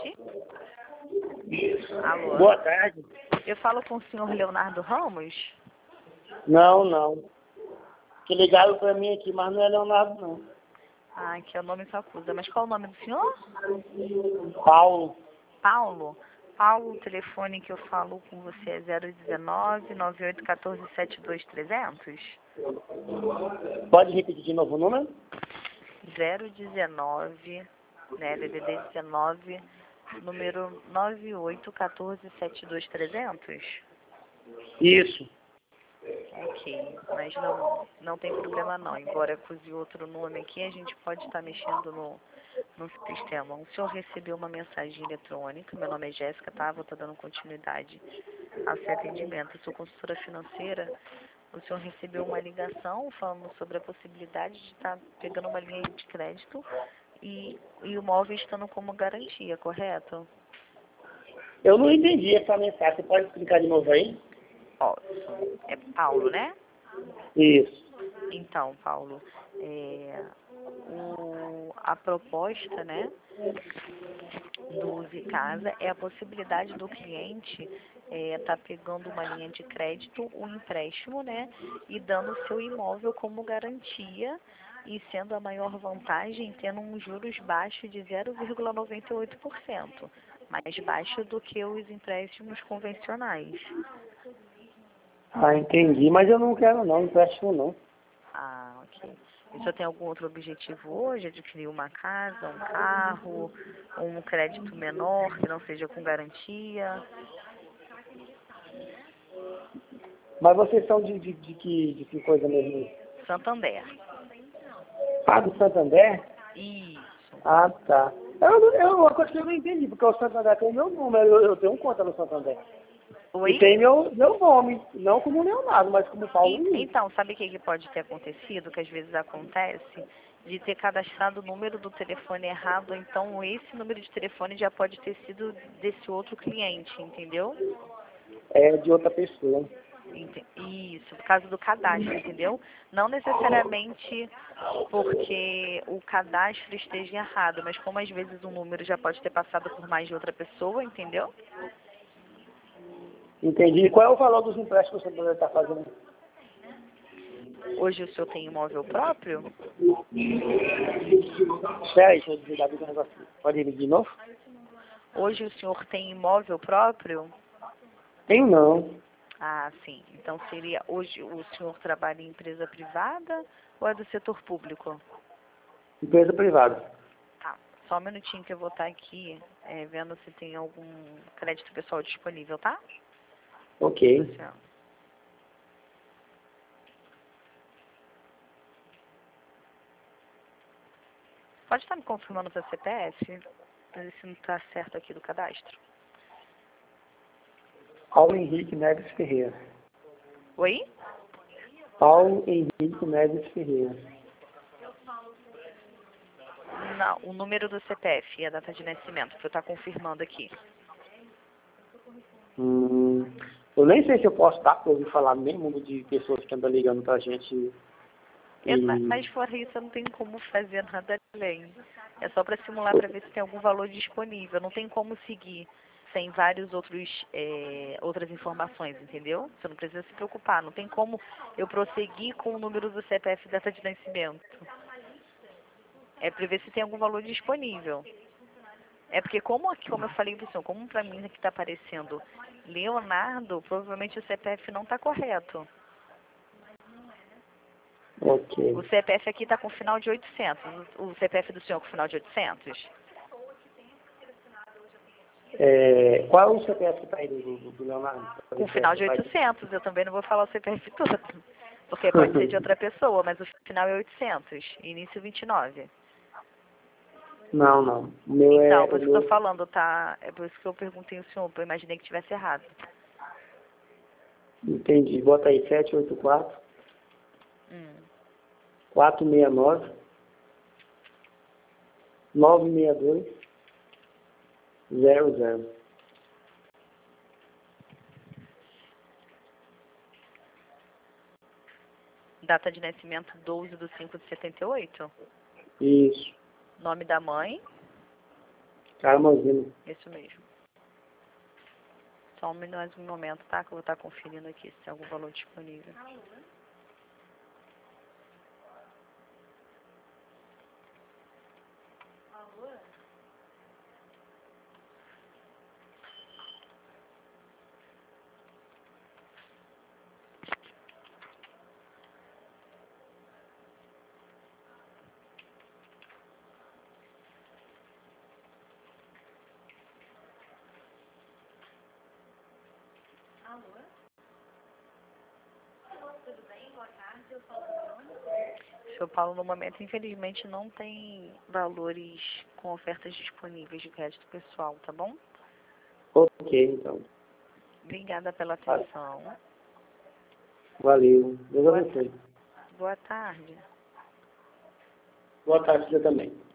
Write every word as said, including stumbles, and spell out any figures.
tarde. Alô? Boa tarde. Eu falo com o senhor Leonardo Ramos? Não, não. Que ligaram pra mim aqui, mas não é Leonardo, não. Ah, que é o nome que acusa. Mas qual o nome do senhor? Paulo. Paulo. Paulo, o telefone que eu falo com você é zero um nove, nove oito um quatro, sete dois três zero zero? Pode repetir de novo o número? zero um nove, né, D D D dezenove, número nove oito um quatro, sete dois três zero zero? Isso. Ok, mas não, não tem problema não. Embora acuse outro nome aqui, a gente pode estar mexendo no, no sistema. O senhor recebeu uma mensagem eletrônica, meu nome é Jéssica, tá? Vou estar dando continuidade ao seu atendimento. Eu sou consultora financeira. O senhor recebeu uma ligação falando sobre a possibilidade de estar pegando uma linha de crédito e, e o móvel estando como garantia, correto? Eu não entendi essa mensagem. Você pode explicar de novo aí? Posso. É Paulo, né? Isso. Então, Paulo, é, o, a proposta, né, do Use Casa é a possibilidade do cliente estar pegando uma linha de crédito, um empréstimo, né, e dando o seu imóvel como garantia e sendo a maior vantagem tendo um juros baixo de zero vírgula noventa e oito por cento, mais baixo do que os empréstimos convencionais. Ah, entendi. Mas eu não quero não, empréstimo não. Ah, ok. E o senhor tem algum outro objetivo hoje? Adquirir uma casa, um carro, um crédito menor que não seja com garantia? Mas vocês são de, de, de, que, de que coisa mesmo? Santander. Ah, do Santander? Isso. Ah, tá. Eu, eu, uma coisa que eu não entendi, porque o Santander tem meu número, eu, eu tenho conta no Santander. Oi? E tem meu, meu nome, não como Leonardo, mas como Paulo E- Luiz. Então, sabe o que que pode ter acontecido? Que às vezes acontece de ter cadastrado o número do telefone errado, então esse número de telefone já pode ter sido desse outro cliente, entendeu? É de outra pessoa. Ente- Isso, por causa do cadastro, entendeu? Não necessariamente porque o cadastro esteja errado, mas como às vezes um número já pode ter passado por mais de outra pessoa, entendeu? Entendi. E qual é o valor dos empréstimos que o Santander está fazendo? Hoje o senhor tem imóvel próprio? Espera aí, deixa eu desligar do negócio. Pode ir de novo? Hoje o senhor tem imóvel próprio? Tenho não. Ah, sim. Então seria, hoje o senhor trabalha em empresa privada ou é do setor público? Empresa privada. Tá, só um minutinho que eu vou estar aqui é, vendo se tem algum crédito pessoal disponível, tá? Ok. Senhor. Pode estar me confirmando o seu C P F? Pra ver se não está certo aqui do cadastro. Paulo Henrique Neves Ferreira. Oi? Paulo Henrique Neves Ferreira. Não, o número do C P F e a data de nascimento, que eu estou confirmando aqui. Hum, eu nem sei se eu posso dar para ouvir falar mesmo de pessoas que andam ligando pra gente. Eu, ma- E... mas fora isso, eu não tenho como fazer nada além. É só para simular para ver se tem algum valor disponível. Não tem como seguir sem vários outros é, outras informações, entendeu? Você não precisa se preocupar. Não tem como eu prosseguir com o número do C P F e data de nascimento. É para ver se tem algum valor disponível. É porque como aqui, como eu falei para o senhor, como para mim aqui está aparecendo Leonardo, provavelmente o C P F não está correto. Ok. O C P F aqui está com final de oitocentos. O o C P F do senhor com final de oitocentos? É, qual é o C P F que tá aí do, do, do Leonardo? Com final de oitocentos. Eu também não vou falar o C P F todo. Porque pode ser de outra pessoa, mas o final é oitocentos. Início vinte e nove. Não, não. O meu Então, é. por O isso que eu meu... tô falando, tá? É por isso que eu perguntei ao senhor, porque eu imaginei que tivesse errado. Entendi. Bota aí sete oito quatro, Hum. quatro seis nove, nove seis dois, zero zero. Data de nascimento doze de cinco de setenta e oito. Isso. Nome da mãe. Carmozina. Isso mesmo. Só um, mais um momento, tá? Que eu vou estar conferindo aqui se tem algum valor disponível. Seu Paulo, no momento, infelizmente, não tem valores com ofertas disponíveis de crédito pessoal, tá bom? Ok, então. Obrigada pela atenção. Valeu. Deus Boa, abençoe. boa tarde. Boa tarde, você também.